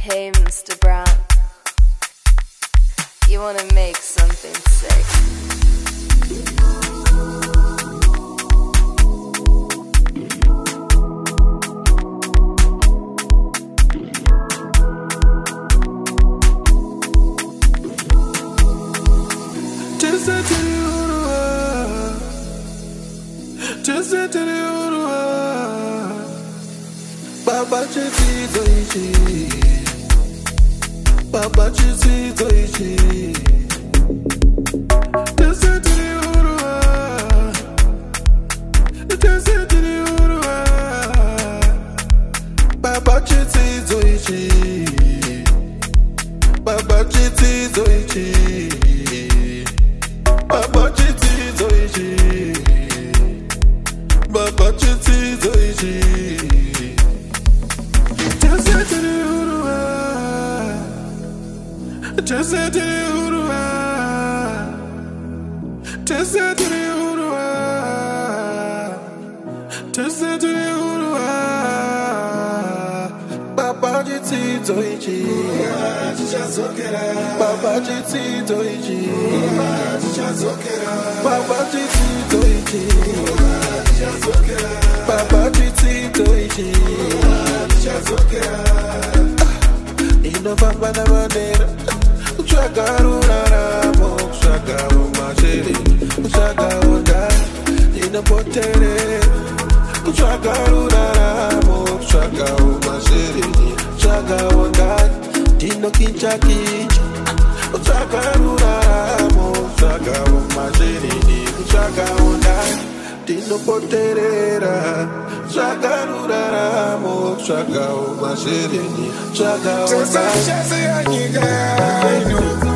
Hey, Mr. Brown, you wanna make something sick? Baba chitizo ichi, Baba chitizo ichi. Tesitiri urua, tesitiri urua. Baba chitizo ichi, Baba chitizo ichi, Baba chitizo ichi, Baba chitizo ichi. Tesitiri urua, tesitiri urua, tesitiri urua. Baba chitizo ichi, Baba chitizo ichi, Baba chitizo ichi, Baba chitizo ichi. Inofamba na manera. Ushaka uraramo, ushaka umashiri, ushaka undai, inapotere. Ushaka uraramo, ushaka umashiri, ushaka undai, dino kincha kincha. Ushaka uraramo, ushaka umashiri, ushaka undai, dino poterera. Ushaka uraramo, ushaka umashiri, ushaka undai. I know.